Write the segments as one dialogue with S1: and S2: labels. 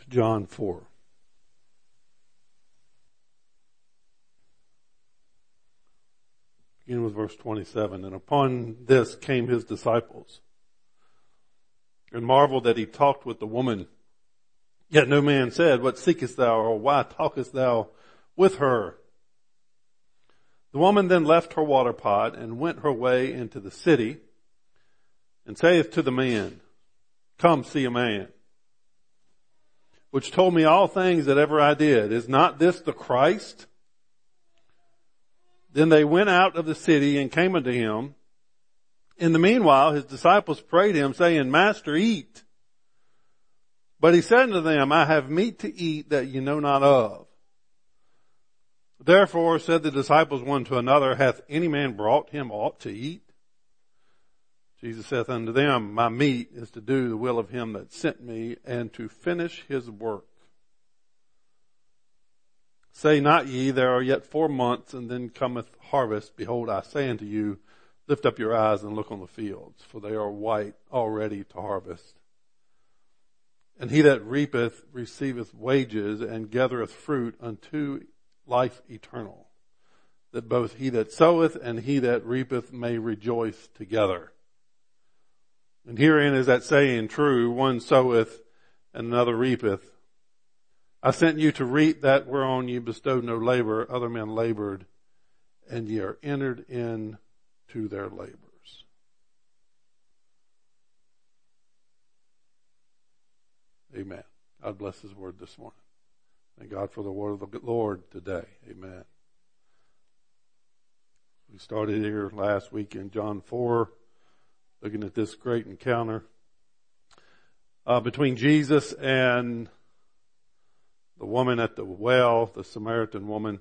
S1: to John 4. Beginning with verse 27. And upon this came his disciples, and marveled that he talked with the woman. Yet no man said, What seekest thou, or why talkest thou with her? The woman then left her water pot, and went her way into the city, and saith to the man, Come see a man, which told me all things that ever I did. Is not this the Christ? Then they went out of the city and came unto him. In the meanwhile, his disciples prayed him, saying, Master, eat. But he said unto them, I have meat to eat that ye know not of. Therefore said the disciples one to another, Hath any man brought him aught to eat? Jesus saith unto them, My meat is to do the will of him that sent me, and to finish his work. Say not ye, There are yet 4 months, and then cometh harvest. Behold, I say unto you, Lift up your eyes and look on the fields, for they are white already to harvest. And he that reapeth receiveth wages, and gathereth fruit unto life eternal, that both he that soweth and he that reapeth may rejoice together. And herein is that saying true, one soweth and another reapeth. I sent you to reap that whereon ye bestowed no labor. Other men labored, and ye are entered in to their labors. Amen. God bless his word this morning. Thank God for the word of the Lord today. Amen. We started here last week in John 4, looking at this great encounter between Jesus and the woman at the well, the Samaritan woman.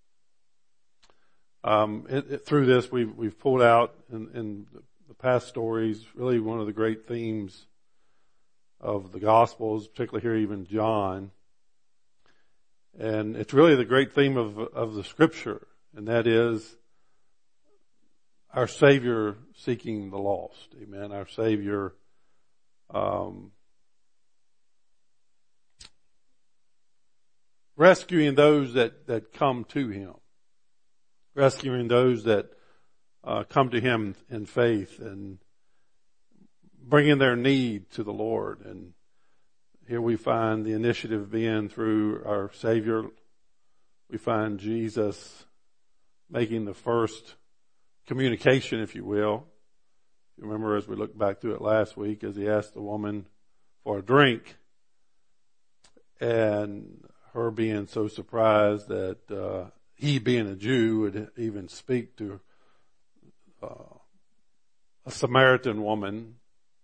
S1: Through this, we've pulled out in the past stories, really one of the great themes of the Gospels, particularly here even John. And it's really the great theme of the Scripture, and that is our Savior seeking the lost. Amen. Our Savior rescuing those that come to him. Rescuing those that come to him in faith and bringing their need to the Lord. And here we find the initiative being through our Savior. We find Jesus making the first communication, if you will. You remember as we looked back through it last week, as he asked the woman for a drink, and her being so surprised that he, being a Jew, would even speak to a Samaritan woman.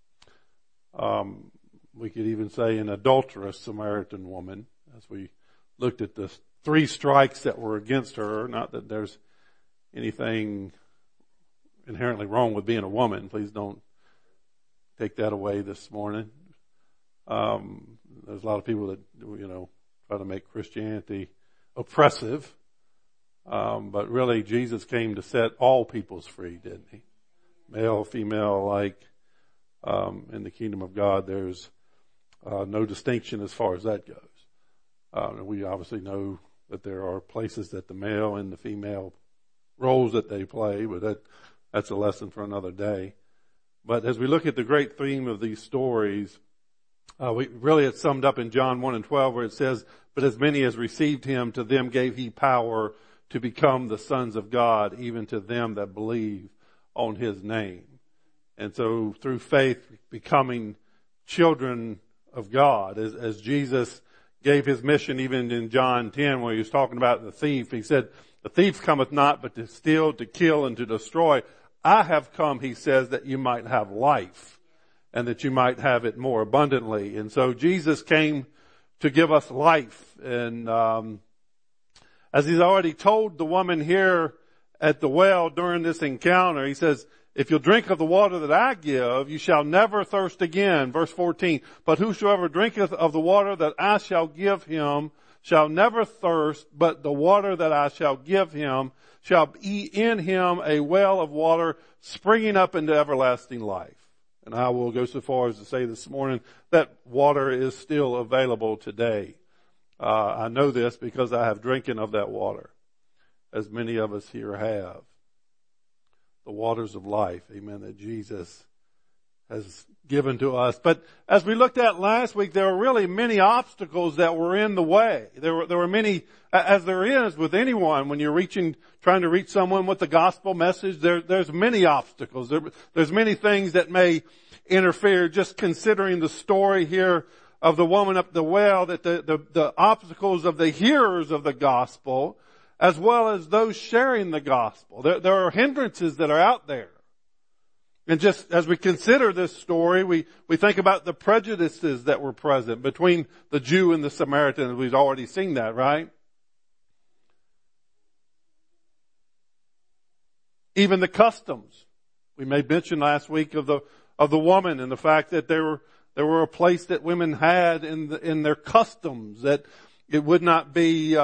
S1: We could even say an adulterous Samaritan woman, as we looked at the 3 strikes that were against her. Not that there's anything inherently wrong with being a woman. Please don't take that away this morning. There's a lot of people that, try to make Christianity oppressive. But really Jesus came to set all peoples free, didn't he? Male, female alike. In the kingdom of God, there's no distinction as far as that goes. We obviously know that there are places that the male and the female roles that they play, but that's a lesson for another day. But as we look at the great theme of these stories, it's summed up in John 1 and 12, where it says, But as many as received him, to them gave he power to become the sons of God, even to them that believe on his name. And so through faith, becoming children of God, as Jesus gave his mission even in John 10, where he was talking about the thief. He said, The thief cometh not but to steal, to kill, and to destroy. I have come, he says, that you might have life, and that you might have it more abundantly. And so Jesus came to give us life. And as he's already told the woman here at the well during this encounter, he says, If you'll drink of the water that I give, you shall never thirst again. Verse 14, But whosoever drinketh of the water that I shall give him shall never thirst, but the water that I shall give him shall be in him a well of water springing up into everlasting life. And I will go so far as to say this morning that water is still available today. I know this because I have drinking of that water, as many of us here have. The waters of life, amen, that Jesus has given to us. But as we looked at last week, there were really many obstacles that were in the way. There were many, as there is with anyone when you're trying to reach someone with the gospel message, there's many obstacles. There's many things that may interfere. Just considering the story here of the woman up the well, that the obstacles of the hearers of the gospel, as well as those sharing the gospel. There are hindrances that are out there. And just as we consider this story, we think about the prejudices that were present between the Jew and the Samaritan. We've already seen that, right? Even the customs. We made mention last week of the woman and the fact that there were a place that women had in their customs, that it would not be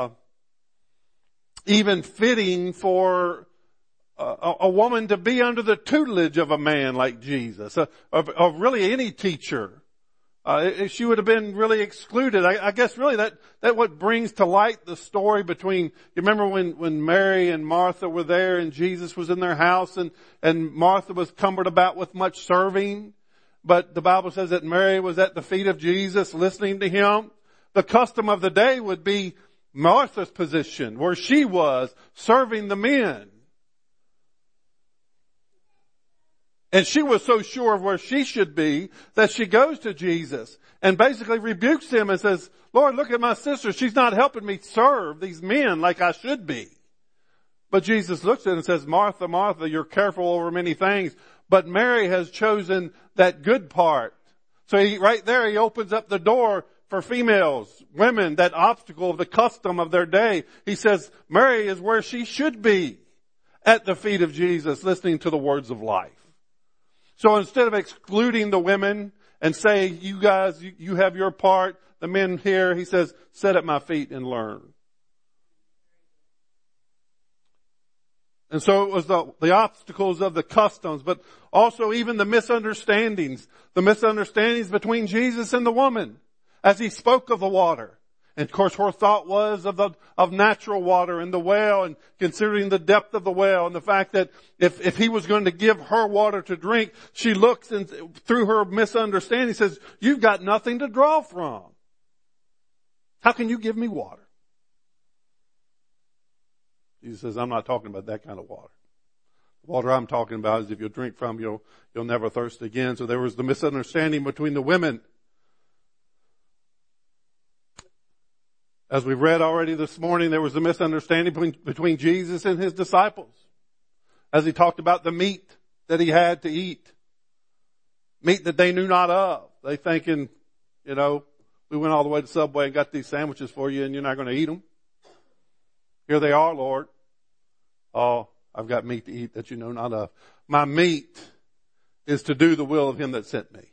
S1: even fitting for a woman to be under the tutelage of a man like Jesus, of really any teacher. She would have been really excluded. I guess really that what brings to light the story between, you remember when Mary and Martha were there and Jesus was in their house and Martha was cumbered about with much serving, but the Bible says that Mary was at the feet of Jesus listening to him. The custom of the day would be Martha's position, where she was serving the men. And she was so sure of where she should be that she goes to Jesus and basically rebukes him and says, Lord, look at my sister. She's not helping me serve these men like I should be. But Jesus looks at her and says, Martha, Martha, you're careful over many things, but Mary has chosen that good part. So right there he opens up the door for females, women, that obstacle of the custom of their day. He says, Mary is where she should be, at the feet of Jesus, listening to the words of life. So instead of excluding the women and say, you guys, you have your part, the men here, he says, sit at my feet and learn. And so it was the obstacles of the customs, but also even the misunderstandings between Jesus and the woman as he spoke of the water. And of course her thought was of natural water in the well, and considering the depth of the well and the fact that if he was going to give her water to drink, she looks and through her misunderstanding says, you've got nothing to draw from. How can you give me water? Jesus says, I'm not talking about that kind of water. The water I'm talking about is if you drink from, you'll never thirst again. So there was the misunderstanding between the women. As we've read already this morning, there was a misunderstanding between Jesus and his disciples as he talked about the meat that he had to eat. Meat that they knew not of. They thinking, we went all the way to Subway and got these sandwiches for you and you're not going to eat them. Here they are, Lord. Oh, I've got meat to eat that you know not of. My meat is to do the will of him that sent me.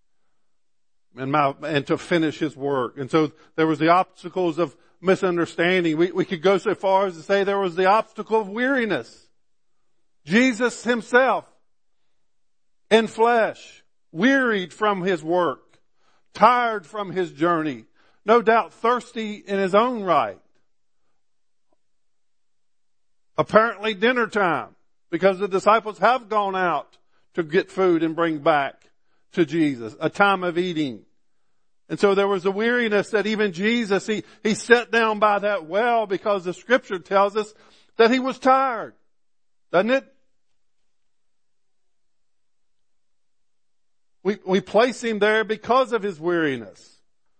S1: And to finish his work. And so there was the obstacles of misunderstanding. We could go so far as to say there was the obstacle of weariness. Jesus himself in flesh, wearied from his work, tired from his journey, no doubt thirsty in his own right. Apparently dinner time, because the disciples have gone out to get food and bring back to Jesus, a time of eating. And so there was a weariness that even Jesus, he sat down by that well because the scripture tells us that he was tired. Doesn't it? We place him there because of his weariness.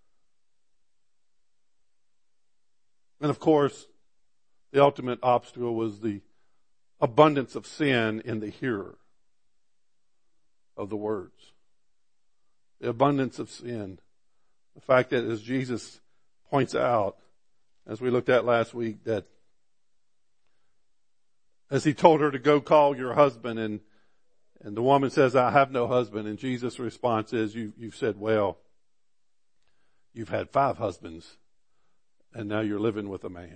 S1: And of course, the ultimate obstacle was the abundance of sin in the hearer of the words. The abundance of sin. The fact that, as Jesus points out, as we looked at last week, that as he told her to go call your husband, and the woman says, I have no husband, and Jesus' response is, you've said, well, you've had 5 husbands, and now you're living with a man.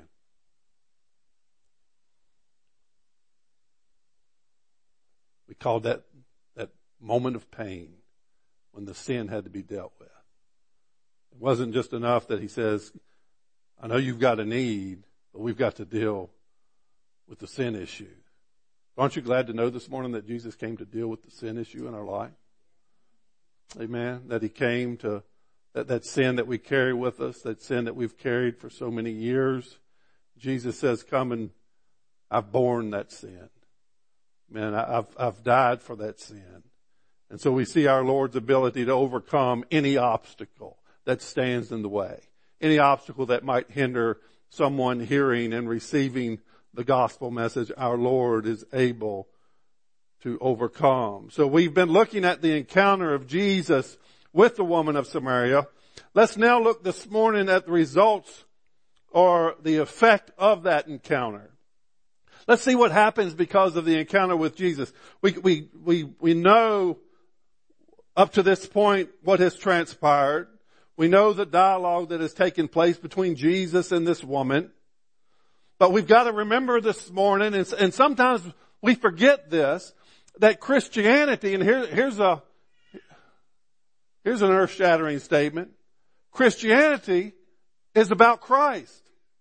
S1: We called that moment of pain when the sin had to be dealt with. It wasn't just enough that he says, I know you've got a need, but we've got to deal with the sin issue. Aren't you glad to know this morning that Jesus came to deal with the sin issue in our life? Amen. That he came to, that sin that we carry with us, that sin that we've carried for so many years. Jesus says, come and I've borne that sin. Man, I've died for that sin. And so we see our Lord's ability to overcome any obstacle that stands in the way. Any obstacle that might hinder someone hearing and receiving the gospel message, our Lord is able to overcome. So we've been looking at the encounter of Jesus with the woman of Samaria. Let's now look this morning at the results or the effect of that encounter. Let's see what happens because of the encounter with Jesus. We know up to this point what has transpired. We know the dialogue that has taken place between Jesus and this woman. But we've got to remember this morning, and sometimes we forget this, that Christianity, and here's an earth-shattering statement. Christianity is about Christ.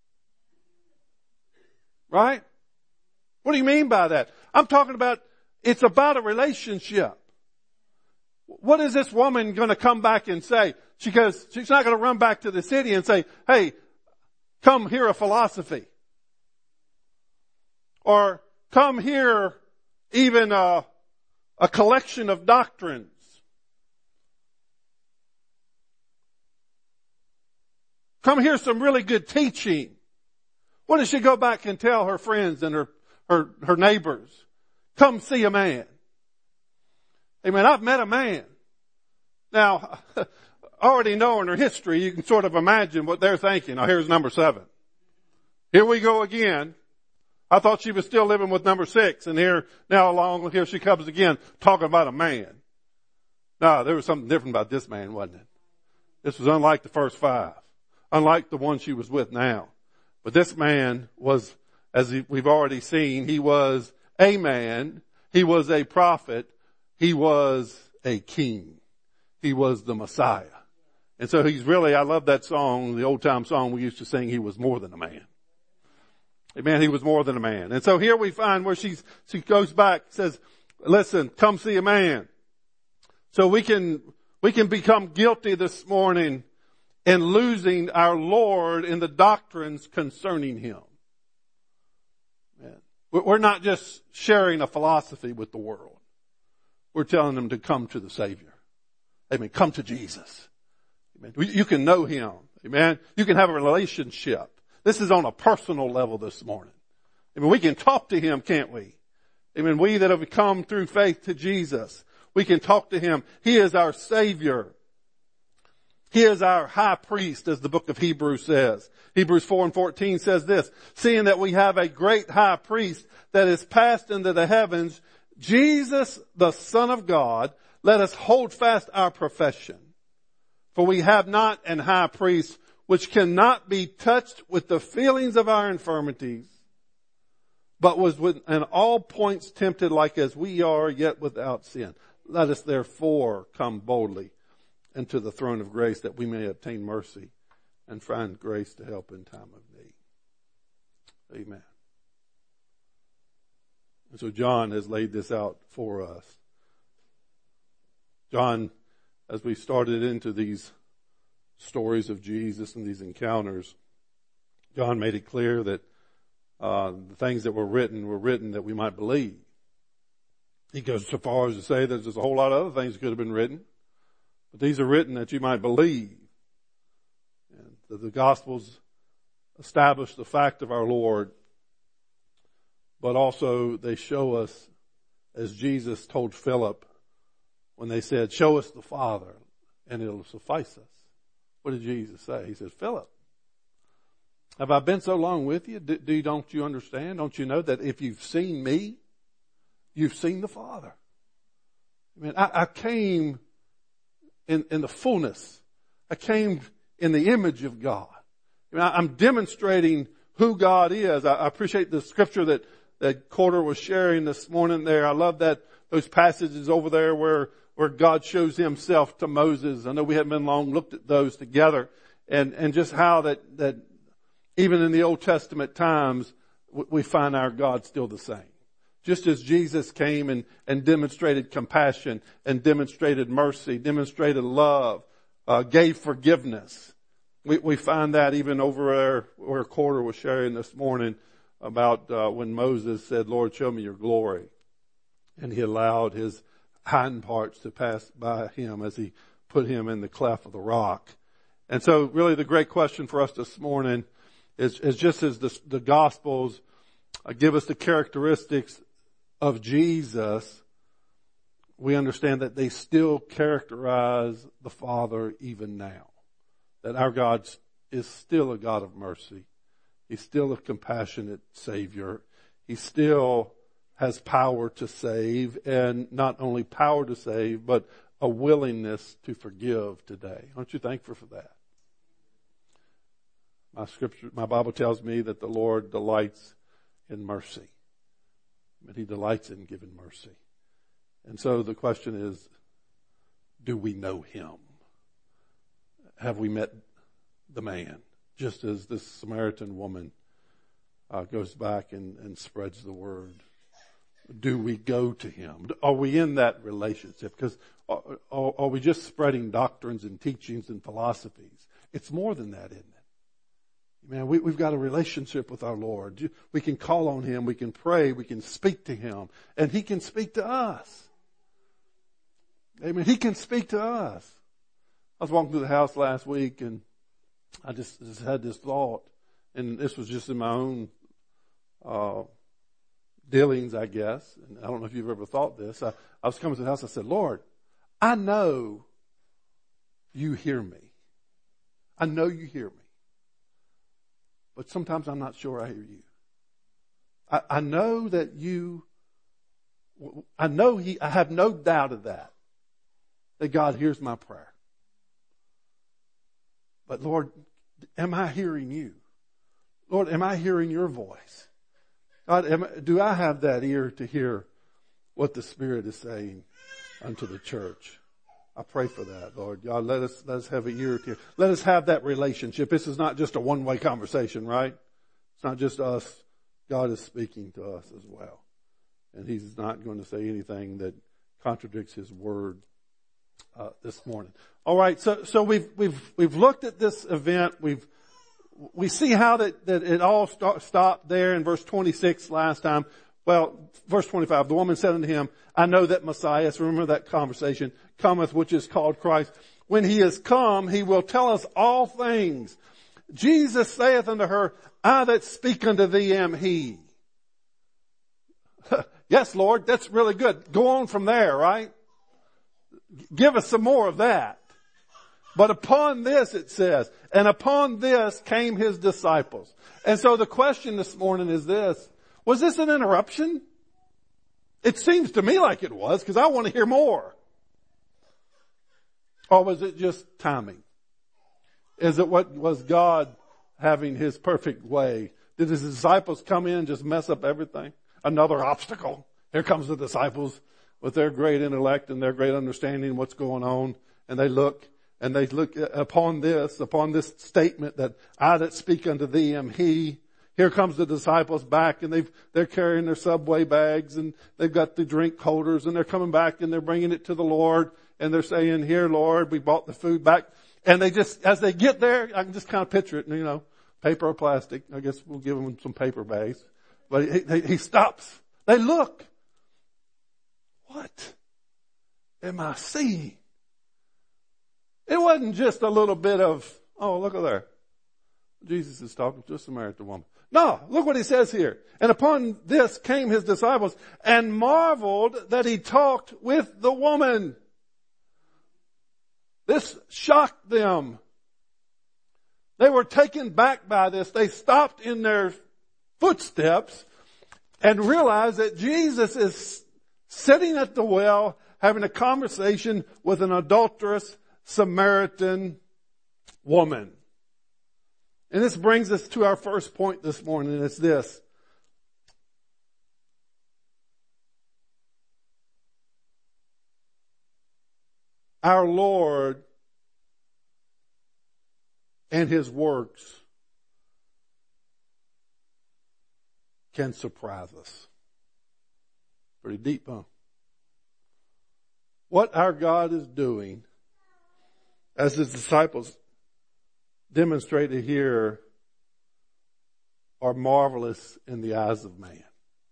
S1: Right? What do you mean by that? I'm talking about, it's about a relationship. What is this woman going to come back and say? She's not going to run back to the city and say, hey, come hear a philosophy. Or come hear even a collection of doctrines. Come hear some really good teaching. What does she go back and tell her friends and her neighbors? Come see a man. Amen. I've met a man. Now, already knowing her history, you can sort of imagine what they're thinking. Now here's number 7. Here we go again. I thought she was still living with number 6, and here she comes again talking about a man. No, there was something different about this man, wasn't it? This was unlike the first 5. Unlike the one she was with now. But this man was, as we've already seen, he was a man. He was a prophet. He was a king. He was the Messiah. And so he's really, I love that song, the old time song we used to sing, he was more than a man. Amen. He was more than a man. And so here we find where she goes back, says, listen, come see a man. So we can become guilty this morning in losing our Lord in the doctrines concerning him. Man. We're not just sharing a philosophy with the world. We're telling them to come to the Savior. Amen. Come to Jesus. Amen. You can know him. Amen. You can have a relationship. This is on a personal level this morning. Amen. We can talk to him, can't we? Amen. We that have come through faith to Jesus, we can talk to him. He is our Savior. He is our high priest, as the book of Hebrews says. Hebrews 4:14 says this, seeing that we have a great high priest that is passed into the heavens, Jesus, the Son of God, let us hold fast our profession. For we have not an high priest which cannot be touched with the feelings of our infirmities, but was in all points tempted like as we are, yet without sin. Let us therefore come boldly into the throne of grace that we may obtain mercy and find grace to help in time of need. Amen. And so John has laid this out for us. John, as we started into these stories of Jesus and these encounters, John made it clear that the things that were written that we might believe. He goes so far as to say that there's a whole lot of other things that could have been written, but these are written that you might believe. And the Gospels establish the fact of our Lord, but also they show us, as Jesus told Philip when they said, show us the Father and it'll suffice us. What did Jesus say? He says, Philip, have I been so long with you? Don't you understand? Don't you know that if you've seen me, you've seen the Father? I mean, I came in the fullness. I came in the image of God. I mean, I'm demonstrating who God is. I appreciate the scripture that Corder was sharing this morning there. I love that those passages over there where God shows himself to Moses. I know we haven't been long looked at those together, and just how that even in the Old Testament times, we find our God still the same. Just as Jesus came and demonstrated compassion and demonstrated mercy, demonstrated love, gave forgiveness. We find that even over there where Corder was sharing this morning about when Moses said, Lord, show me your glory. And he allowed his hind parts to pass by him as he put him in the cleft of the rock. And so really the great question for us this morning is just as the Gospels give us the characteristics of Jesus, we understand that they still characterize the Father even now. That our God is still a God of mercy. He's still a compassionate Savior. He still has power to save, and not only power to save, but a willingness to forgive today. Aren't you thankful for that? My Bible tells me that the Lord delights in mercy. But he delights in giving mercy. And so the question is, do we know him? Have we met the man? Just as this Samaritan woman goes back and spreads the word. Do we go to him? Are we in that relationship? Because are we just spreading doctrines and teachings and philosophies? It's more than that, isn't it? Man, we've got a relationship with our Lord. We can call on him, we can pray, we can speak to him, and he can speak to us. Amen. He can speak to us. I was walking through the house last week, and I just had this thought, and this was just in my own dealings, I guess. And I don't know if you've ever thought this. I was coming to the house, I said, Lord, I know you hear me. I know you hear me. But sometimes I'm not sure I hear you. I know that I have no doubt of that God hears my prayer. But Lord, am I hearing you? Lord, am I hearing your voice? God, do I have that ear to hear what the Spirit is saying unto the church? I pray for that, Lord. God, let us have an ear to hear. Let us have that relationship. This is not just a one-way conversation, right? It's not just us. God is speaking to us as well. And he's not going to say anything that contradicts his word this morning. All right, so we've looked at this event. We see how that it all stopped there in verse 26 last time. Well, verse 25, the woman said unto him, I know that Messiah, remember that conversation, cometh, which is called Christ. When he is come, he will tell us all things. Jesus saith unto her, I that speak unto thee am he. Yes, Lord, that's really good. Go on from there, right? Give us some more of that. But upon this, it says, and upon this came his disciples. And so the question this morning is this. Was this an interruption? It seems to me like it was, because I want to hear more. Or was it just timing? Is it what was God having his perfect way? Did his disciples come in and just mess up everything? Another obstacle. Here comes the disciples with their great intellect and their great understanding of what's going on. And they look upon this statement that I that speak unto thee am he. Here comes the disciples back, and they're carrying their Subway bags, and they've got the drink holders, and they're coming back and they're bringing it to the Lord, and they're saying, here, Lord, we bought the food back. And they just, as they get there, I can just kind of picture it, paper or plastic. I guess we'll give them some paper bags. But he stops. They look. What am I seeing? It wasn't just a little bit of, oh, look at there. Jesus is talking to a Samaritan woman. No, look what he says here. And upon this came his disciples and marveled that he talked with the woman. This shocked them. They were taken back by this. They stopped in their footsteps and realized that Jesus is sitting at the well having a conversation with an adulterous Samaritan woman. And this brings us to our first point this morning, and it's this. our Lord and His works can surprise us. Pretty deep, huh? What our God is doing, as His disciples demonstrated here, are marvelous in the eyes of man.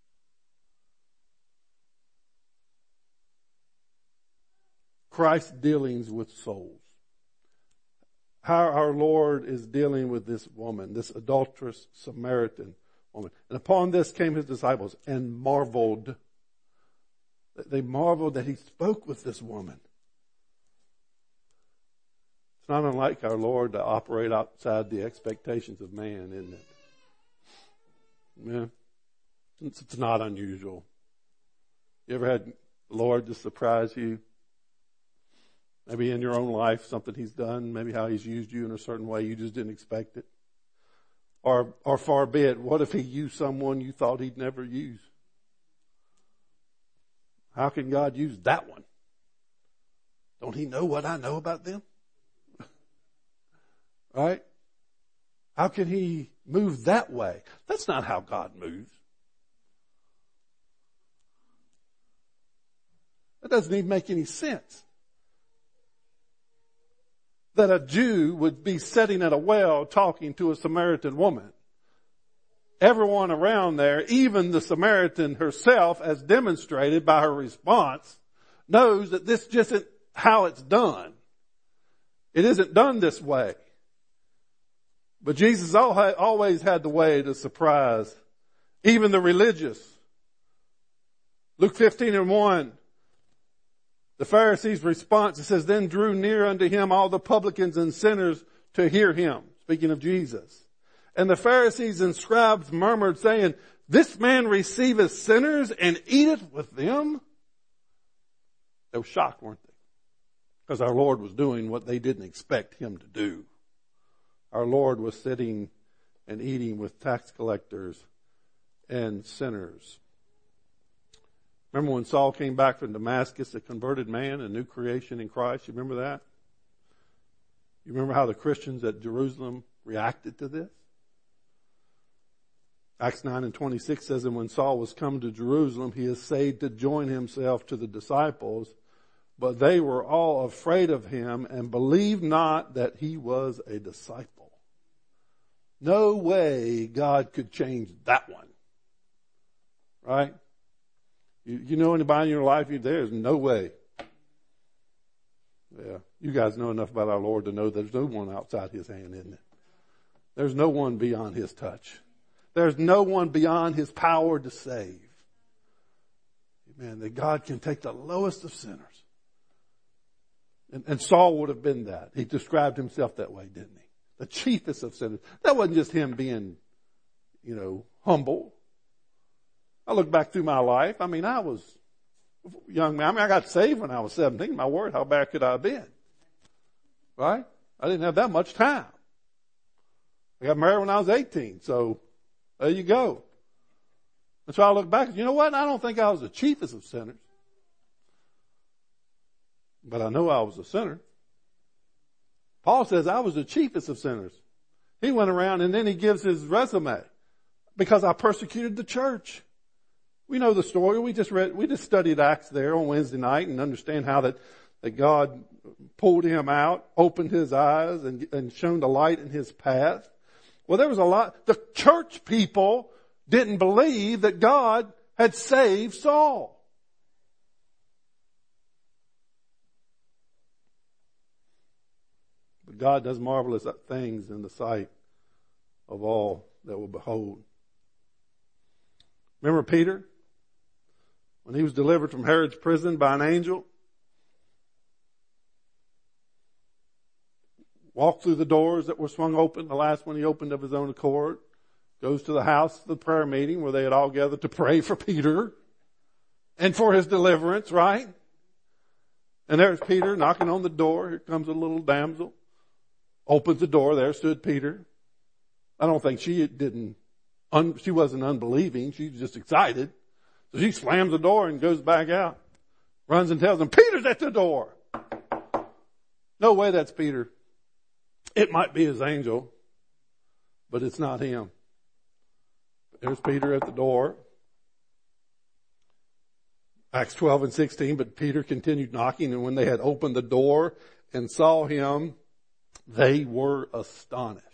S1: Christ's dealings with souls. How our Lord is dealing with this woman, this adulterous Samaritan woman. And upon this came His disciples and marveled. They marveled that He spoke with this woman. It's not unlike our Lord to operate outside the expectations of man, isn't it? Yeah. It's not unusual. You ever had the Lord just surprise you? Maybe in your own life, something He's done, maybe how He's used you in a certain way, you just didn't expect it. Or far be it, what if He used someone you thought He'd never use? How can God use that one? Don't He know what I know about them? Right? How can He move that way? That's not how God moves. That doesn't even make any sense. That a Jew would be sitting at a well talking to a Samaritan woman. Everyone around there, even the Samaritan herself, as demonstrated by her response, knows that this just isn't how it's done. It isn't done this way. But Jesus always had the way to surprise even the religious. Luke 15:1. The Pharisees' response, it says, then drew near unto Him all the publicans and sinners to hear Him. Speaking of Jesus. And the Pharisees and scribes murmured, saying, this man receiveth sinners and eateth with them. They were shocked, weren't they? Because our Lord was doing what they didn't expect Him to do. Our Lord was sitting and eating with tax collectors and sinners. Remember when Saul came back from Damascus, a converted man, a new creation in Christ? You remember that? You remember how the Christians at Jerusalem reacted to this? Acts 9:26 says, and when Saul was come to Jerusalem, he essayed to join himself to the disciples, but they were all afraid of him and believed not that he was a disciple. No way God could change that one. Right? You know anybody in your life, there's no way. Yeah. You guys know enough about our Lord to know there's no one outside His hand, isn't it? There's no one beyond His touch. There's no one beyond His power to save. Amen. That God can take the lowest of sinners. And Saul would have been that. He described himself that way, didn't he? The chiefest of sinners. That wasn't just him being, humble. I look back through my life. I was a young man. I got saved when I was 17. My word, how bad could I have been? Right? I didn't have that much time. I got married when I was 18. So there you go. And so I look back, you know what? I don't think I was the chiefest of sinners. But I know I was a sinner. Paul says I was the chiefest of sinners. He went around and then he gives his resume. Because I persecuted the church. We know the story. We just studied Acts there on Wednesday night and understand how that God pulled him out, opened his eyes and shone the light in his path. Well, there was a lot. The church people didn't believe that God had saved Saul. But God does marvelous things in the sight of all that will behold. Remember Peter? When he was delivered from Herod's prison by an angel? Walked through the doors that were swung open. The last one he opened of his own accord. Goes to the house of the prayer meeting where they had all gathered to pray for Peter. And for his deliverance, right? And there's Peter knocking on the door. Here comes a little damsel. Opens the door. There stood Peter. I don't think she wasn't unbelieving. She was just excited. So she slams the door and goes back out. Runs and tells him, Peter's at the door. No way that's Peter. It might be his angel, but it's not him. There's Peter at the door. Acts 12 and 16, but Peter continued knocking, and when they had opened the door and saw him, they were astonished.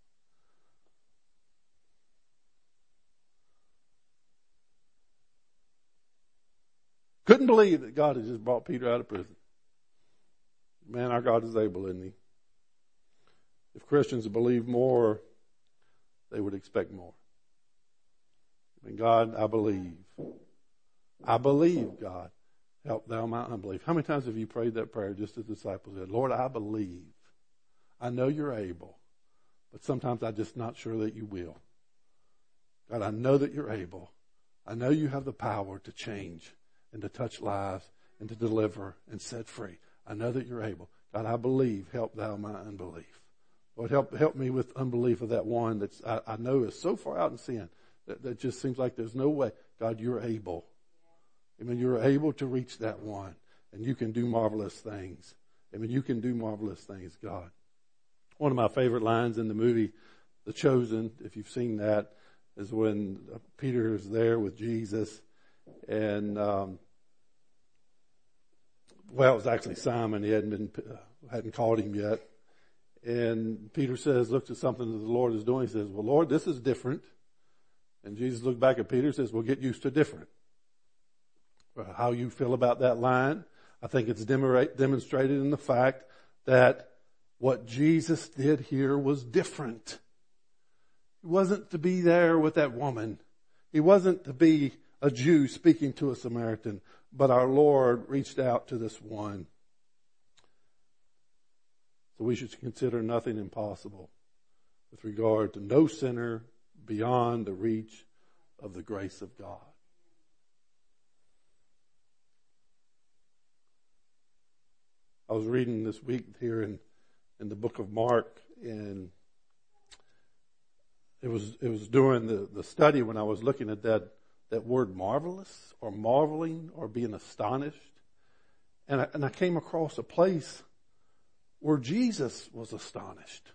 S1: Couldn't believe that God had just brought Peter out of prison. Man, our God is able, isn't he? If Christians believe more, they would expect more. And God, I believe. I believe, God, help thou my unbelief. How many times have you prayed that prayer just as the disciples did? Lord, I believe. I know you're able, but sometimes I'm just not sure that you will. God, I know that you're able. I know you have the power to change and to touch lives and to deliver and set free. I know that you're able. God, I believe. Help thou my unbelief. Lord, help me with unbelief of that one that I know is so far out in sin that just seems like there's no way. God, you're able. I mean, you're able to reach that one, and you can do marvelous things. I mean, you can do marvelous things, God. One of my favorite lines in the movie, The Chosen, if you've seen that, is when Peter is there with Jesus, and it was actually Simon. He hadn't caught him yet, and Peter looks at something that the Lord is doing. He says, "Well, Lord, this is different." And Jesus looked back at Peter and says, "Well, get used to different." How you feel about that line, I think it's demonstrated in the fact that what Jesus did here was different. He wasn't to be there with that woman. He wasn't to be a Jew speaking to a Samaritan, but our Lord reached out to this one. So we should consider nothing impossible with regard to no sinner beyond the reach of the grace of God. I was reading this week here in the book of Mark, and it was during the study when I was looking at that word marvelous or marveling or being astonished, and I came across a place where Jesus was astonished.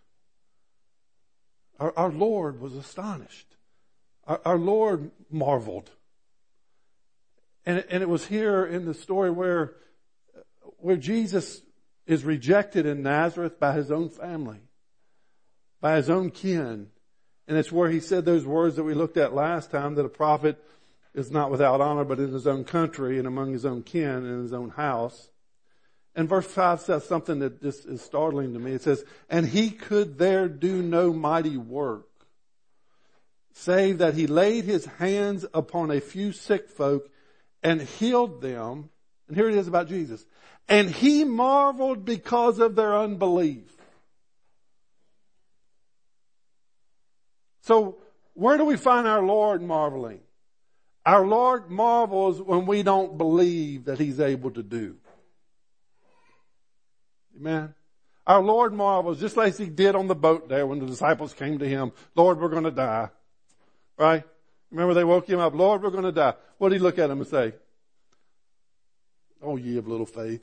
S1: Our Lord was astonished. Our Lord marveled, and it was here in the story where Jesus is rejected in Nazareth by his own family, by his own kin. And it's where he said those words that we looked at last time, that a prophet is not without honor, but in his own country and among his own kin and in his own house. And verse 5 says something that just is startling to me. It says, "And he could there do no mighty work, save that he laid his hands upon a few sick folk and healed them." And here it is about Jesus. "And he marveled because of their unbelief." So where do we find our Lord marveling? Our Lord marvels when we don't believe that he's able to do. Amen. Our Lord marvels just like he did on the boat there when the disciples came to him. "Lord, we're going to die." Right? Remember they woke him up. "Lord, we're going to die." What did he look at him and say? "Oh, ye of little faith."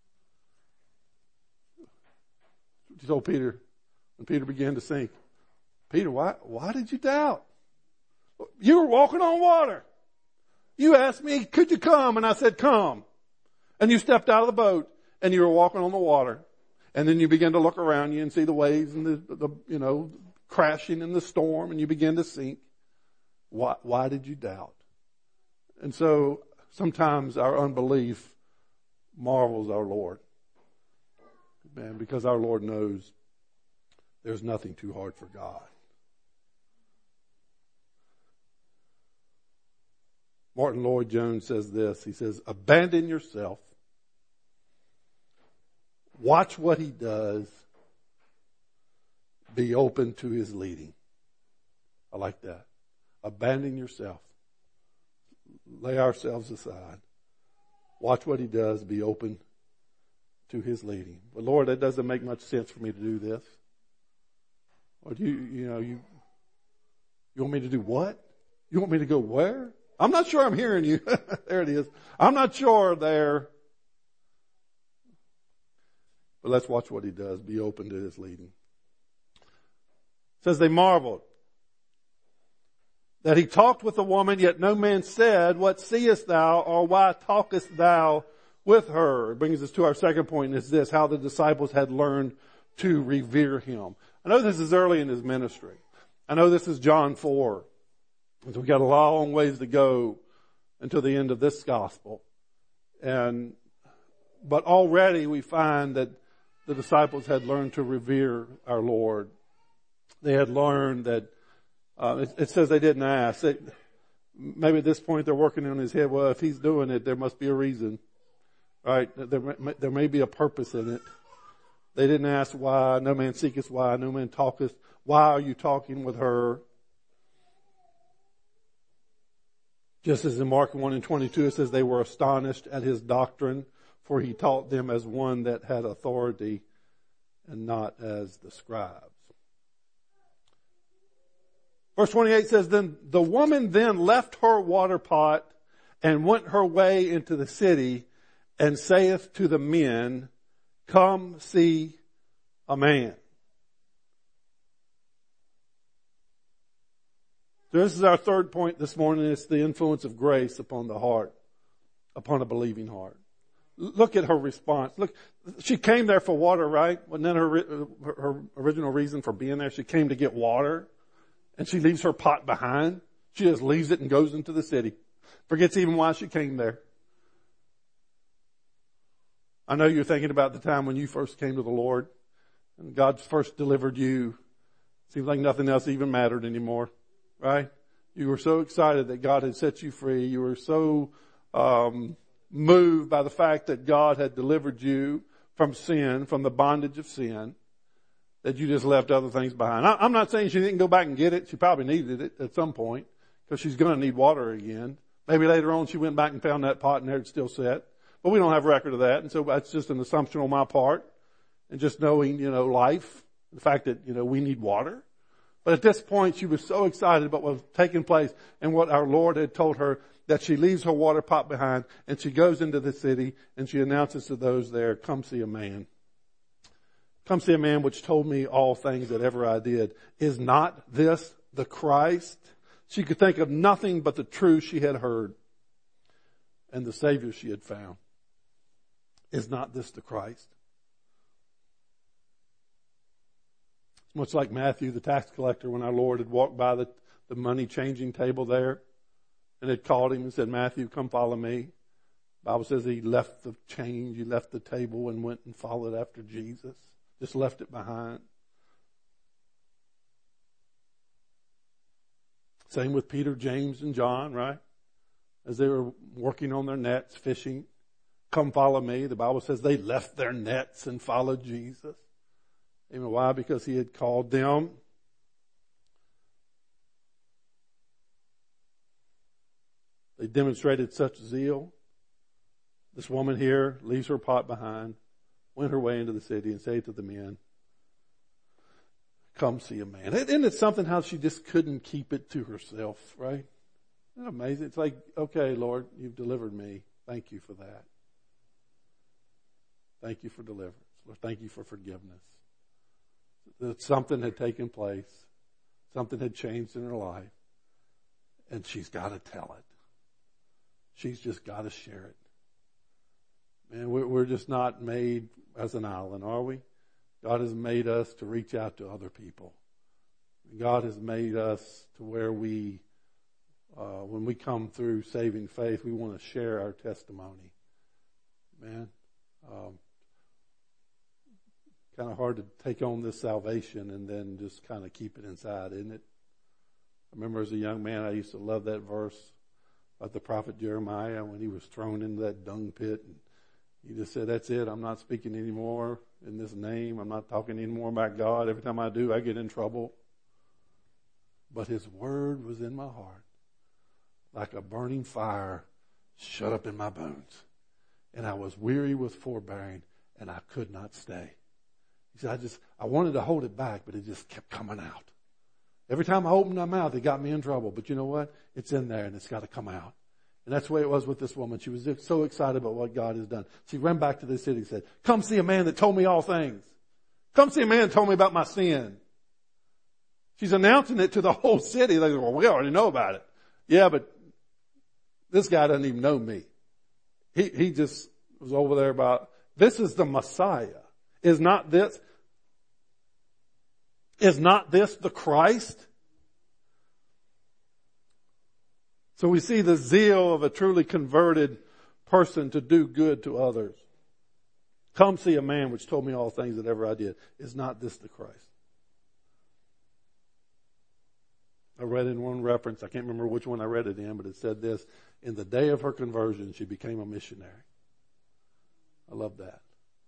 S1: He told Peter when Peter began to sink. "Peter, why did you doubt? You were walking on water. You asked me, could you come? And I said, come. And you stepped out of the boat and you were walking on the water. And then you began to look around you and see the waves and the crashing in the storm, and you began to sink. Why did you doubt?" And so sometimes our unbelief marvels our Lord. Man, because our Lord knows there's nothing too hard for God. Martin Lloyd-Jones says this. He says, "Abandon yourself. Watch what he does. Be open to his leading." I like that. Abandon yourself. Lay ourselves aside. Watch what he does. Be open to his leading. But Lord, that doesn't make much sense for me to do this. Or you want me to do what? You want me to go where? I'm not sure I'm hearing you. There it is. I'm not sure there. But let's watch what he does. Be open to his leading. It says they marveled that he talked with the woman, yet no man said, what seest thou, or why talkest thou with her? It brings us to our second point, and it's this, how the disciples had learned to revere him. I know this is early in his ministry. I know this is John 4. So we've got a long ways to go until the end of this gospel. But already we find that the disciples had learned to revere our Lord. They had learned that, it says they didn't ask. Maybe at this point they're working on his head, well, if he's doing it, there must be a reason. Right? There may be a purpose in it. They didn't ask why. No man seeketh why. No man talketh. Why are you talking with her? Just as in Mark 1:22 it says they were astonished at his doctrine, for he taught them as one that had authority and not as the scribes. Verse 28 says, then the woman then left her water pot and went her way into the city and saith to the men, come see a man. So this is our third point this morning. It's the influence of grace upon the heart, upon a believing heart. Look at her response. Look, she came there for water, right? Wasn't that her original reason for being there? She came to get water, and she leaves her pot behind. She just leaves it and goes into the city. Forgets even why she came there. I know you're thinking about the time when you first came to the Lord, and God first delivered you. Seems like nothing else even mattered anymore. Right? You were so excited that God had set you free. You were so moved by the fact that God had delivered you from sin, from the bondage of sin, that you just left other things behind. I'm not saying she didn't go back and get it. She probably needed it at some point because she's going to need water again. Maybe later on she went back and found that pot and there it's still set. But we don't have record of that. And so that's just an assumption on my part. And just knowing, life, the fact that, we need water. But at this point, she was so excited about what was taking place and what our Lord had told her that she leaves her water pot behind and she goes into the city and she announces to those there, come see a man. Come see a man which told me all things that ever I did. Is not this the Christ? She could think of nothing but the truth she had heard and the Savior she had found. Is not this the Christ? Much like Matthew, the tax collector, when our Lord had walked by the money changing table there and had called him and said, Matthew, come follow me. The Bible says he left the change, he left the table and went and followed after Jesus. Just left it behind. Same with Peter, James, and John, right? As they were working on their nets, fishing. Come follow me. The Bible says they left their nets and followed Jesus. Even why? Because he had called them. They demonstrated such zeal. This woman here leaves her pot behind, went her way into the city and said to the men, come see a man. Isn't it something how she just couldn't keep it to herself, right? Isn't it amazing? It's like, okay, Lord, you've delivered me. Thank you for that. Thank you for deliverance. Lord, thank you for forgiveness. That something had taken place. Something had changed in her life. And she's got to tell it. She's just got to share it. Man, we're just not made as an island, are we? God has made us to reach out to other people. God has made us to where we, when we come through saving faith, we want to share our testimony. Man, kind of hard to take on this salvation and then just kind of keep it inside, isn't it? I remember as a young man, I used to love that verse about the prophet Jeremiah when he was thrown into that dung pit. And he just said, that's it. I'm not speaking anymore in this name. I'm not talking anymore about God. Every time I do, I get in trouble. But his word was in my heart like a burning fire shut up in my bones. And I was weary with forbearing and I could not stay. He said, I wanted to hold it back, but it just kept coming out. Every time I opened my mouth, it got me in trouble. But you know what? It's in there and it's got to come out. And that's the way it was with this woman. She was just so excited about what God has done. She ran back to the city and said, come see a man that told me all things. Come see a man that told me about my sin. She's announcing it to the whole city. They go, well, we already know about it. Yeah, but this guy doesn't even know me. He just was over there about, this is the Messiah. Is not this the Christ? So we see the zeal of a truly converted person to do good to others. Come see a man which told me all things that ever I did. Is not this the Christ? I read in one reference, I can't remember which one I read it in, but it said this, in the day of her conversion, she became a missionary. I love that.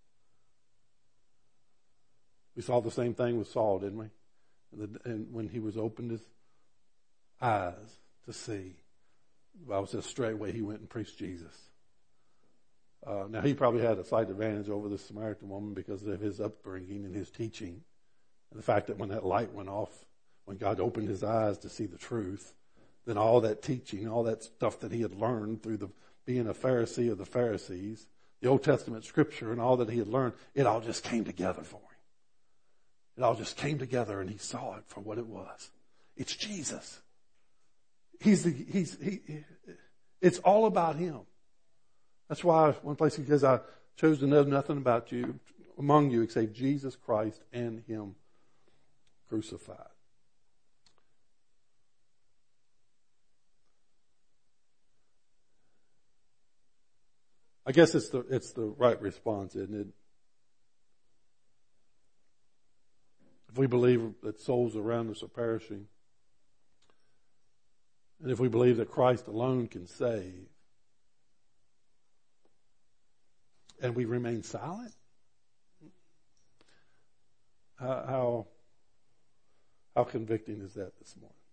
S1: We saw the same thing with Saul, didn't we? And when he was opened his eyes to see, the Bible says straight away he went and preached Jesus. Now he probably had a slight advantage over the Samaritan woman because of his upbringing and his teaching. And the fact that when that light went off, when God opened his eyes to see the truth, then all that teaching, all that stuff that he had learned through being a Pharisee of the Pharisees, the Old Testament scripture and all that he had learned, it all just came together for him. It all just came together and he saw it for what it was. It's Jesus. It's all about him. That's why one place he says, I chose to know nothing about you, among you, except Jesus Christ and him crucified. I guess it's the right response, isn't it? If we believe that souls around us are perishing, and if we believe that Christ alone can save, and we remain silent, how convicting is that this morning?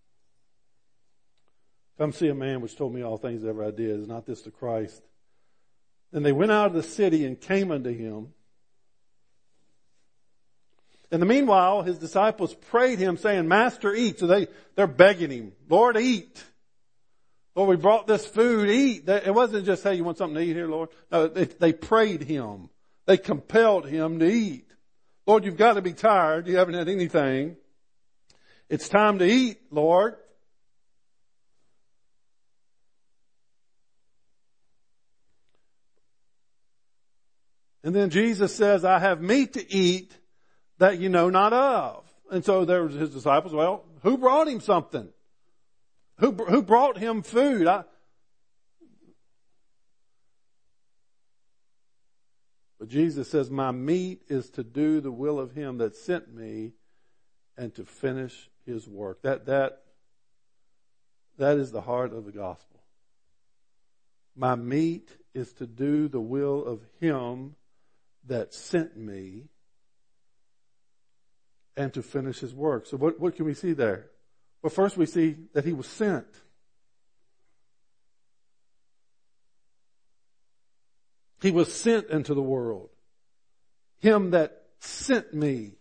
S1: Come see a man which told me all things that ever I did. Is not this the Christ? And they went out of the city and came unto him. In the meanwhile, his disciples prayed him, saying, Master, eat. So they're begging him, Lord, eat. Lord, we brought this food, eat. It wasn't just, hey, you want something to eat here, Lord? No, they prayed him. They compelled him to eat. Lord, you've got to be tired. You haven't had anything. It's time to eat, Lord. And then Jesus says, I have meat to eat that you know not of. And so there was his disciples. Well, who brought him something? Who brought him food? But Jesus says, my meat is to do the will of him that sent me and to finish his work. That is the heart of the gospel. My meat is to do the will of him that sent me and to finish his work. So what can we see there? Well, first we see that he was sent. He was sent into the world. Him that sent me.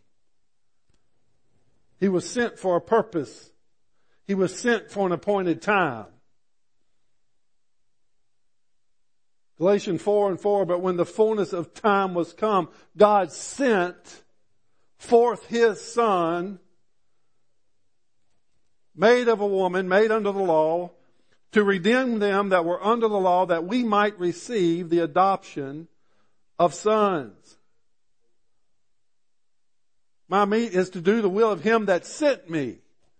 S1: He was sent for a purpose. He was sent for an appointed time. Galatians 4:4, but when the fullness of time was come, God sent forth his Son, made of a woman, made under the law, to redeem them that were under the law, that we might receive the adoption of sons. My meat is to do the will of him that sent me.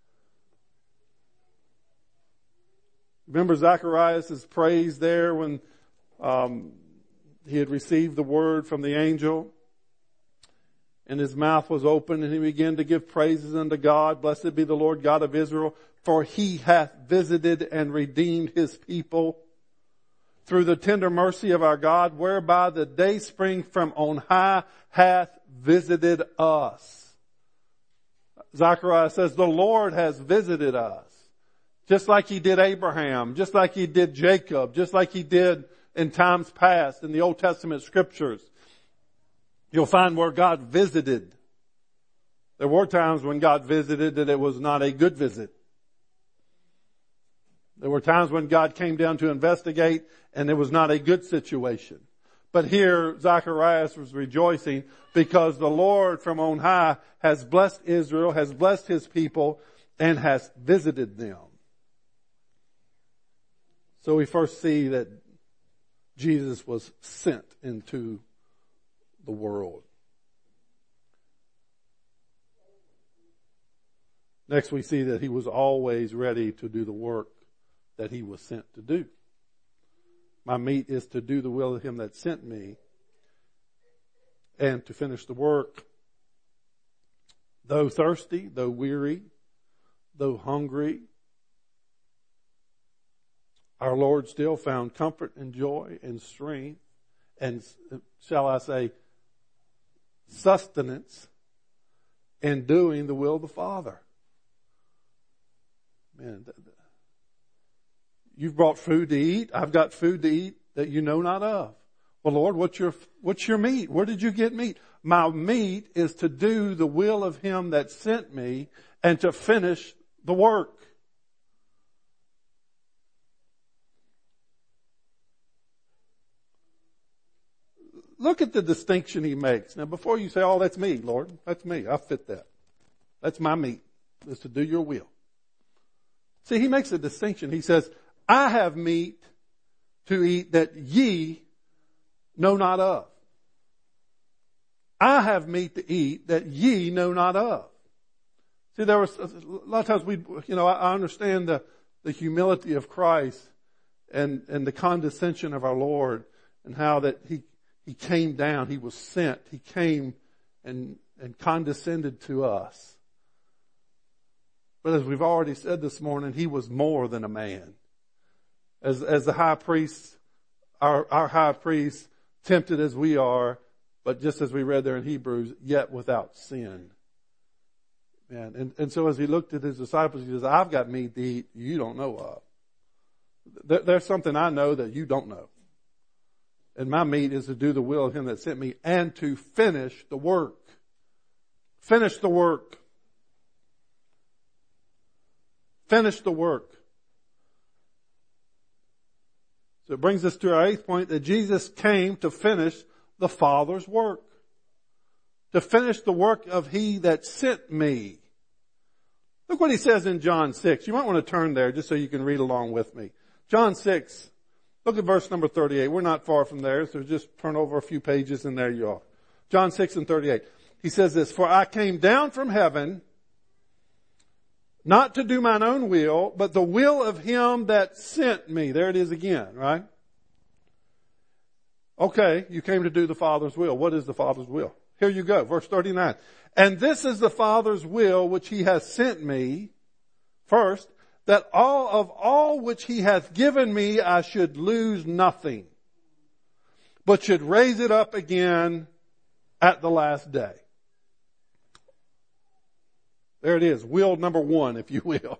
S1: Remember Zacharias' praise there when he had received the word from the angel, and his mouth was open, and he began to give praises unto God. Blessed be the Lord God of Israel, for he hath visited and redeemed his people through the tender mercy of our God, whereby the day spring from on high hath visited us. Zacharias says, the Lord has visited us. Just like he did Abraham, just like he did Jacob, just like he did in times past in the Old Testament scriptures. You'll find where God visited. There were times when God visited that it was not a good visit. There were times when God came down to investigate and it was not a good situation. But here Zacharias was rejoicing because the Lord from on high has blessed Israel, has blessed His people, and has visited them. So we first see that Jesus was sent into the world. Next we see that He was always ready to do the work that He was sent to do. My meat is to do the will of Him that sent me and to finish the work. Though thirsty, though weary, though hungry, our Lord still found comfort and joy and strength and, shall I say, sustenance in doing the will of the Father. Man, you've brought food to eat. I've got food to eat that you know not of. Well, Lord, what's your meat? Where did you get meat? My meat is to do the will of Him that sent me and to finish the work. Look at the distinction He makes. Now, before you say, oh, that's me, Lord. That's me. I fit that. That's my meat, is to do your will. See, He makes a distinction. He says, I have meat to eat that ye know not of. I have meat to eat that ye know not of. See, there was a lot of times I understand the humility of Christ and the condescension of our Lord and how that He came down, He was sent, He came and condescended to us. But as we've already said this morning, He was more than a man. As the high priest, our high priest, tempted as we are, but just as we read there in Hebrews, yet without sin. And so as He looked at His disciples, He says, I've got meat to eat you don't know of. There's something I know that you don't know. And my meat is to do the will of Him that sent me and to finish the work. Finish the work. Finish the work. So it brings us to our 8th point, that Jesus came to finish the Father's work. To finish the work of He that sent me. Look what He says in John 6. You might want to turn there just so you can read along with me. John 6. Look at verse number 38. We're not far from there, so just turn over a few pages and there you are. John 6 and 38. He says this, for I came down from heaven not to do mine own will, but the will of Him that sent me. There it is again, right? Okay, you came to do the Father's will. What is the Father's will? Here you go, verse 39. And this is the Father's will which He has sent me, first, that all which He hath given me I should lose nothing, but should raise it up again at the last day. There it is. Will number 1, if you will.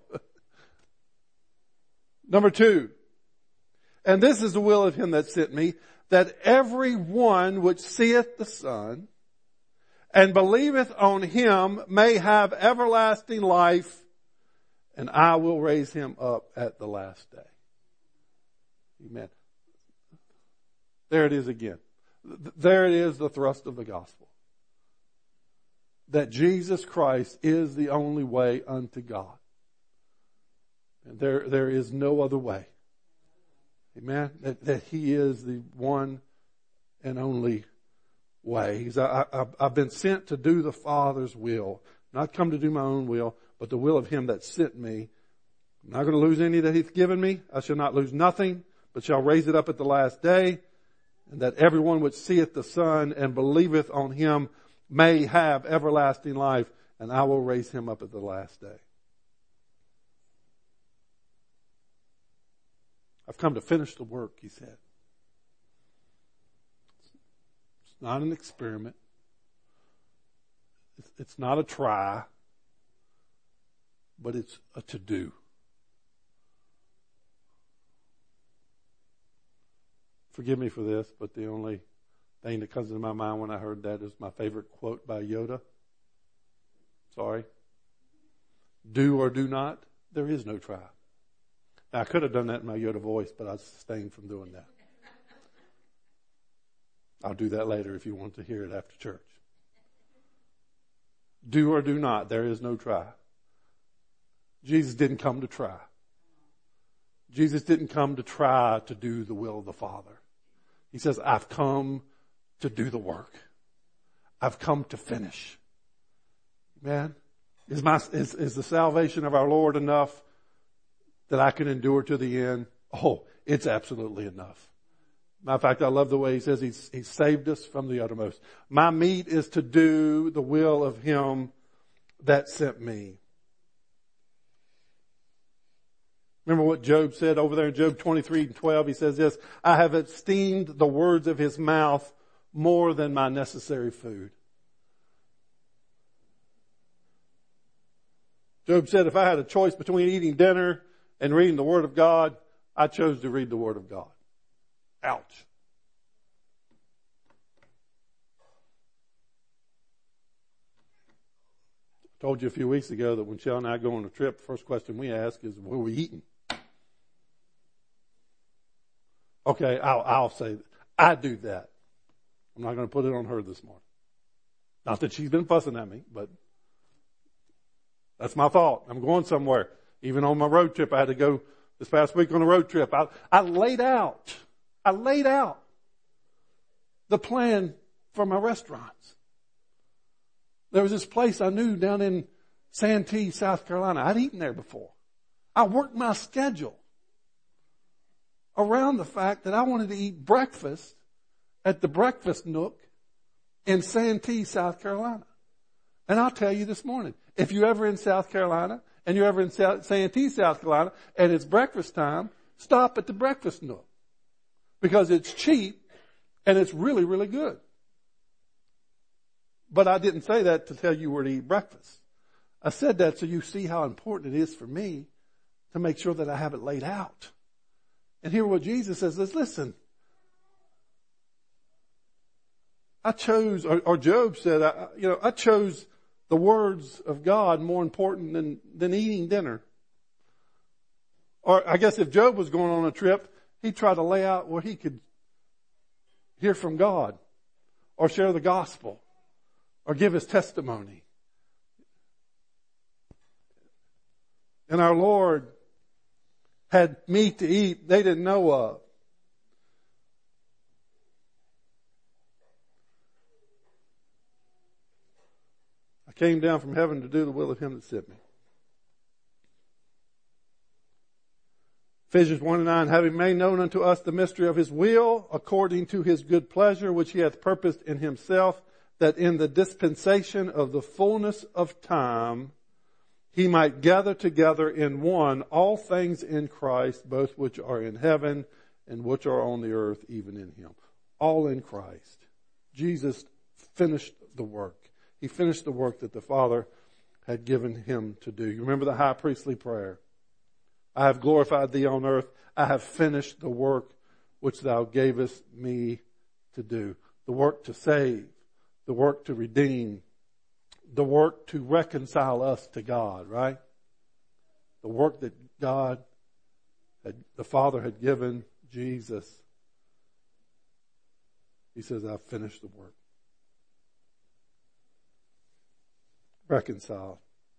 S1: Number 2. And this is the will of Him that sent me, that every one which seeth the Son and believeth on Him may have everlasting life, and I will raise him up at the last day. Amen. There it is again. There it is, the thrust of the gospel. That Jesus Christ is the only way unto God. And there is no other way. Amen. That He is the one and only way. I've been sent to do the Father's will. Not come to do my own will, but the will of Him that sent me. I'm not going to lose any that He's given me. I shall not lose nothing, but shall raise it up at the last day. And that everyone which seeth the Son and believeth on Him may have everlasting life, and I will raise him up at the last day. I've come to finish the work, He said. It's not an experiment. It's not a try, but it's a to-do. Forgive me for this, but the only thing that comes into my mind when I heard that is my favorite quote by Yoda. Sorry. Do or do not, there is no try. Now, I could have done that in my Yoda voice, but I abstained from doing that. I'll do that later if you want to hear it after church. Do or do not. There is no try. Jesus didn't come to try. Jesus didn't come to try to do the will of the Father. He says, I've come to do the work. I've come to finish. Man, is the salvation of our Lord enough that I can endure to the end? Oh, it's absolutely enough. Matter of fact, I love the way he says he's saved us from the uttermost. My meat is to do the will of him that sent me. Remember what Job said over there in Job 23:12? He says this, I have esteemed the words of his mouth more than my necessary food. Job said, if I had a choice between eating dinner and reading the Word of God, I chose to read the Word of God. Ouch. I told you a few weeks ago that when Shell and I go on a trip, the first question we ask is, what are we eating? Okay, I'll say that. I do that. I'm not going to put it on her this morning. Not that she's been fussing at me, but that's my thought. I'm going somewhere. Even on my road trip, I had to go this past week on a road trip. I laid out the plan for my restaurants. There was this place I knew down in Santee, South Carolina. I'd eaten there before. I worked my schedule around the fact that I wanted to eat breakfast at the Breakfast Nook in Santee, South Carolina. And I'll tell you this morning, if you're ever in South Carolina and you're ever in Santee, South Carolina, and it's breakfast time, stop at the Breakfast Nook. Because it's cheap and it's really, really good. But I didn't say that to tell you where to eat breakfast. I said that so you see how important it is for me to make sure that I have it laid out. And hear what Jesus says is, listen, I chose, or Job said, I chose the words of God more important than eating dinner. Or I guess if Job was going on a trip, he'd try to lay out where he could hear from God or share the gospel or give his testimony. And our Lord had meat to eat they didn't know of. I came down from heaven to do the will of him that sent me. Ephesians 1:9, having made known unto us the mystery of his will, according to his good pleasure, which he hath purposed in himself, that in the dispensation of the fullness of time, he might gather together in one all things in Christ, both which are in heaven and which are on the earth, even in him. All in Christ. Jesus finished the work. He finished the work that the Father had given him to do. You remember the high priestly prayer? I have glorified thee on earth. I have finished the work which thou gavest me to do. The work to save, the work to redeem, the work to reconcile us to God, right? The work that the Father had given Jesus. He says, I've finished the work. Reconciled.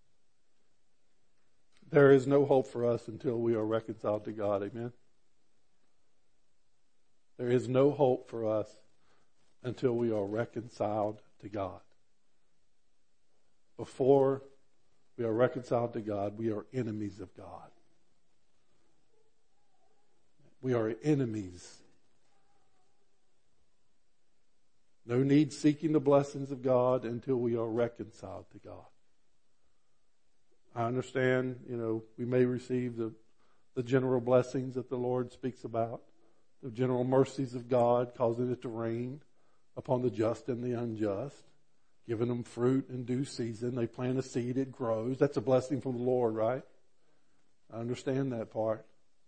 S1: There is no hope for us until we are reconciled to God. Amen. There is no hope for us until we are reconciled to God. Before we are reconciled to God, we are enemies of God. We are enemies. No need seeking the blessings of God until we are reconciled to God. I understand, we may receive the general blessings that the Lord speaks about, the general mercies of God, causing it to rain upon the just and the unjust, giving them fruit in due season. They plant a seed, it grows. That's a blessing from the Lord, right? I understand that part.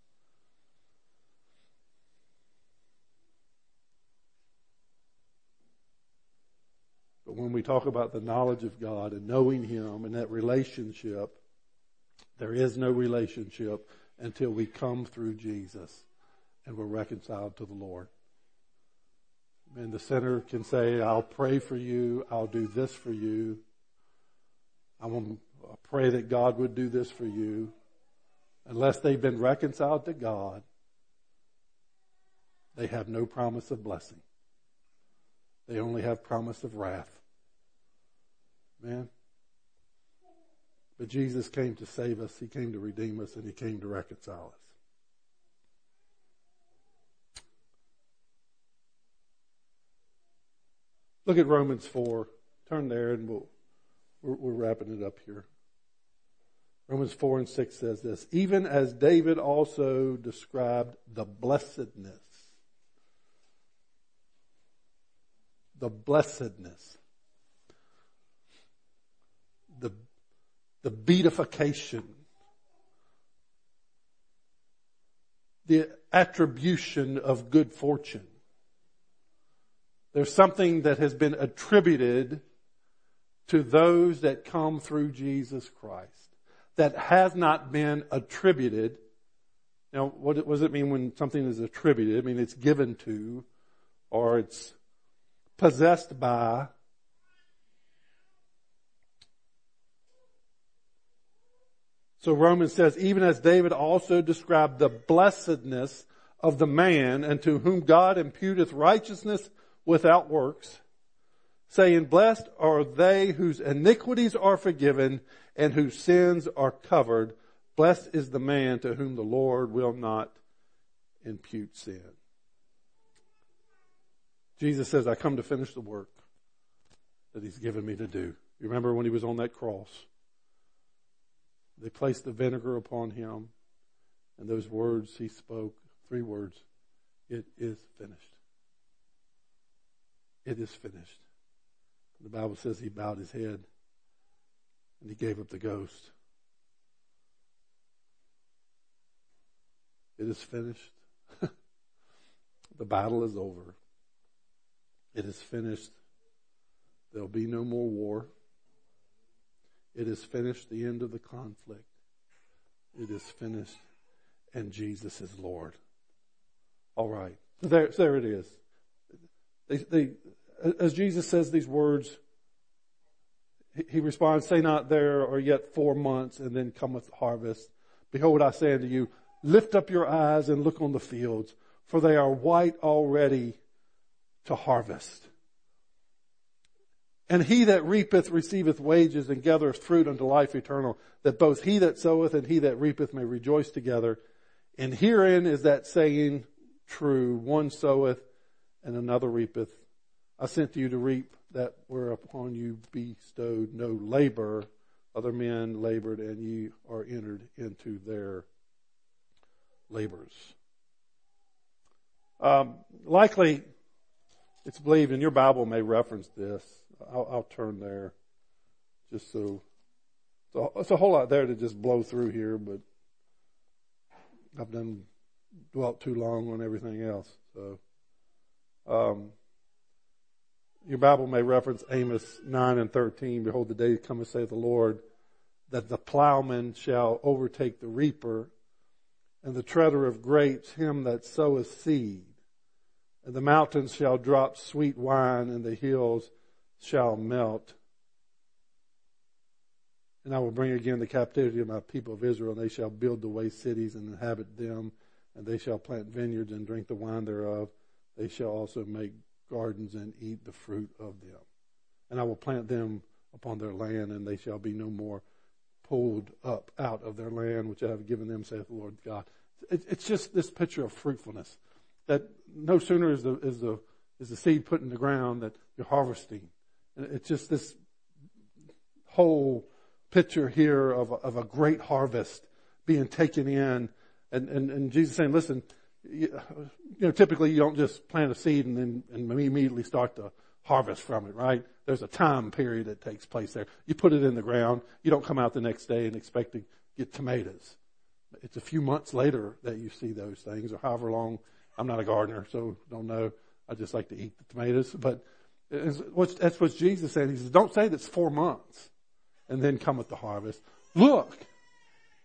S1: But when we talk about the knowledge of God and knowing him and that relationship, there is no relationship until we come through Jesus and we're reconciled to the Lord. And the sinner can say, I'll pray for you. I'll do this for you. I want to pray that God would do this for you. Unless they've been reconciled to God, they have no promise of blessing. They only have promise of wrath. Man. But Jesus came to save us. He came to redeem us, and He came to reconcile us. Look at Romans 4. Turn there and we're wrapping it up here. Romans 4 and 6 says this, even as David also described the blessedness. The blessedness. The beatification. The attribution of good fortune. There's something that has been attributed to those that come through Jesus Christ that has not been attributed. Now, what does it mean when something is attributed? I mean, it's given to, or it's possessed by. So Romans says, even as David also described the blessedness of the man unto whom God imputeth righteousness without works, saying, blessed are they whose iniquities are forgiven and whose sins are covered. Blessed is the man to whom the Lord will not impute sin. Jesus says, I come to finish the work that He's given me to do. You remember when He was on that cross? They placed the vinegar upon Him, and those words He spoke, 3 words, it is finished. It is finished. The Bible says He bowed His head and He gave up the ghost. It is finished. The battle is over. It is finished. There'll be no more war. It is finished, the end of the conflict. It is finished, and Jesus is Lord. All right. So there it is. As Jesus says these words, He responds, say not there are yet 4 months, and then cometh harvest. Behold, I say unto you, lift up your eyes and look on the fields, for they are white already to harvest. And he that reapeth receiveth wages and gathereth fruit unto life eternal, that both he that soweth and he that reapeth may rejoice together. And herein is that saying true, one soweth and another reapeth. I sent you to reap that whereupon you bestowed no labor. Other men labored, and ye are entered into their labors. Likely, it's believed, and your Bible may reference this. I'll turn there just so it's a whole lot there to just blow through here, but I've dwelt too long on everything else. So, your Bible may reference Amos 9 and 13. Behold, the day cometh, saith the Lord, that the plowman shall overtake the reaper, and the treader of grapes him that soweth seed. And the mountains shall drop sweet wine, and the hills shall melt. And I will bring again the captivity of my people of Israel, and they shall build the waste cities and inhabit them, and they shall plant vineyards and drink the wine thereof. They shall also make gardens and eat the fruit of them. And I will plant them upon their land, and they shall be no more pulled up out of their land, which I have given them, saith the Lord God. It's just this picture of fruitfulness, that no sooner is the seed put in the ground that you're harvesting. And it's just this whole picture here of a great harvest being taken in, and Jesus saying, listen, typically you don't just plant a seed and immediately start to harvest from it, right? There's a time period that takes place there. You put it in the ground. You don't come out the next day and expect to get tomatoes. It's a few months later that you see those things, or however long. I'm not a gardener, so don't know. I just like to eat the tomatoes. But that's what Jesus said. He says, don't say that's 4 months and then cometh the harvest. Look,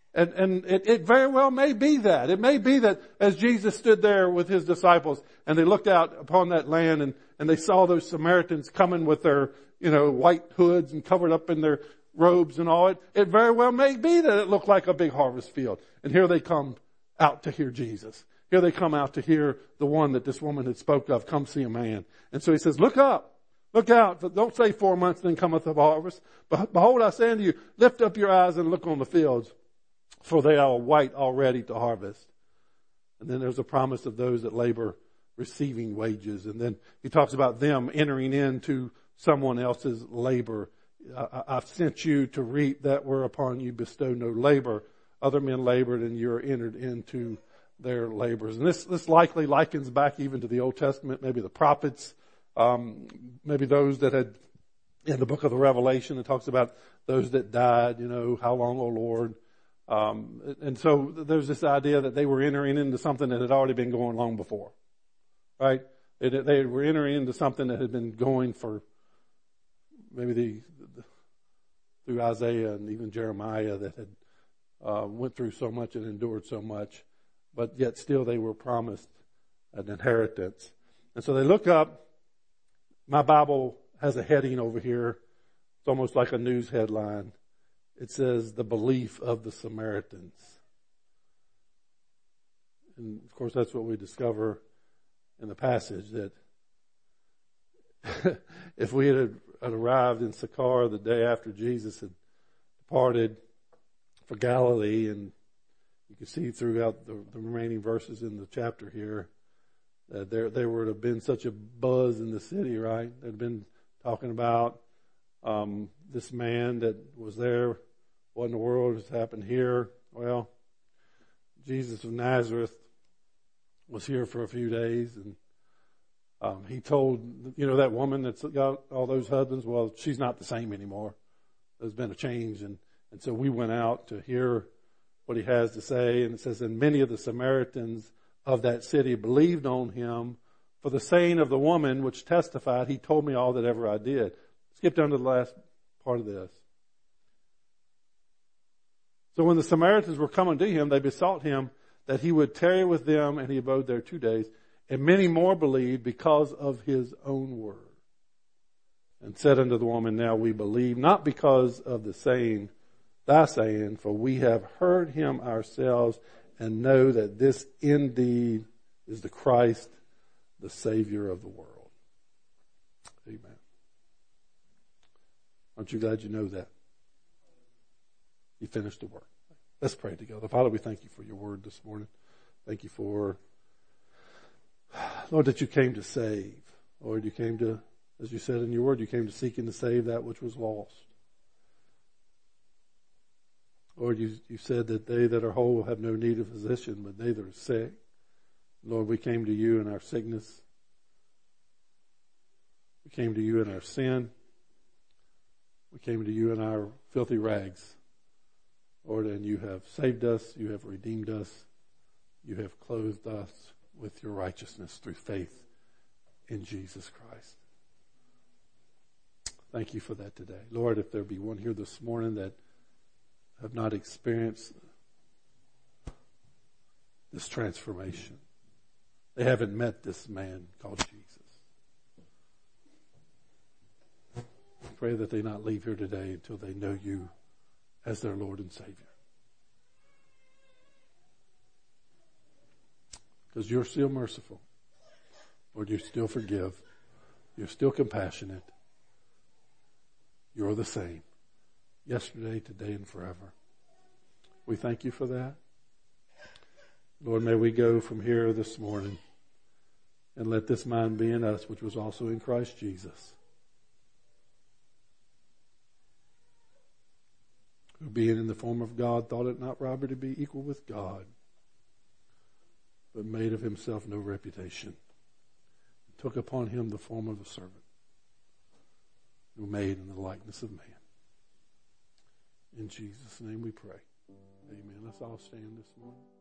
S1: And it very well may be that. It may be that as Jesus stood there with his disciples and they looked out upon that land and they saw those Samaritans coming with their, white hoods and covered up in their robes and all. It very well may be that it looked like a big harvest field. And here they come out to hear Jesus. Here they come out to hear the one that this woman had spoke of, come see a man. And so he says, look up, look out. Don't say 4 months, then cometh the harvest. But behold, I say unto you, lift up your eyes and look on the fields, for they are white already to harvest. And then there's a promise of those that labor receiving wages. And then he talks about them entering into someone else's labor. I've sent you to reap that whereupon you bestow no labor. Other men labored and you are entered into their labors. And this likely likens back even to the Old Testament, maybe the prophets, maybe those that had in the book of the Revelation, it talks about those that died, how long, O Lord? And so there's this idea that they were entering into something that had already been going long before, right? They were entering into something that had been going for maybe through Isaiah and even Jeremiah that had went through so much and endured so much, but yet still they were promised an inheritance. And so they look up. My Bible has a heading over here. It's almost like a news headline. It says, the belief of the Samaritans. And of course that's what we discover in the passage, that if we had arrived in Sychar the day after Jesus had departed for Galilee, and you can see throughout the remaining verses in the chapter here, that there would have been such a buzz in the city, right? They'd been talking about this man that was there. What in the world has happened here? Well, Jesus of Nazareth was here for a few days, and he told, that woman that's got all those husbands, well, she's not the same anymore. There's been a change, and so we went out to hear what he has to say. And it says, and many of the Samaritans of that city believed on him for the saying of the woman which testified, he told me all that ever I did. Skip down to the last part of this. So when the Samaritans were coming to him, they besought him that he would tarry with them, and he abode there 2 days. And many more believed because of his own word. And said unto the woman, now we believe, not because of the saying, thy saying, for we have heard him ourselves, and know that this indeed is the Christ, the Savior of the world. Amen. Aren't you glad you know that? You finished the work. Let's pray together. Father, we thank you for your word this morning. Thank you for, Lord, that you came to save. Lord, you came to, as you said in your word, you came to seek and to save that which was lost. Lord, you said that they that are whole have no need of physician, but they that are sick. Lord, we came to you in our sickness. We came to you in our sin. We came to you in our filthy rags. Lord, and you have saved us. You have redeemed us. You have clothed us with your righteousness through faith in Jesus Christ. Thank you for that today. Lord, if there be one here this morning that have not experienced this transformation, they haven't met this man called Jesus, I pray that they not leave here today until they know you as their Lord and Savior. Because you're still merciful. Lord, you still forgive. You're still compassionate. You're the same. Yesterday, today, and forever. We thank you for that. Lord, may we go from here this morning and let this mind be in us, which was also in Christ Jesus, who being in the form of God thought it not robbery to be equal with God, but made of himself no reputation, and took upon him the form of a servant, who made in the likeness of man. In Jesus' name we pray. Amen. Let's all stand this morning.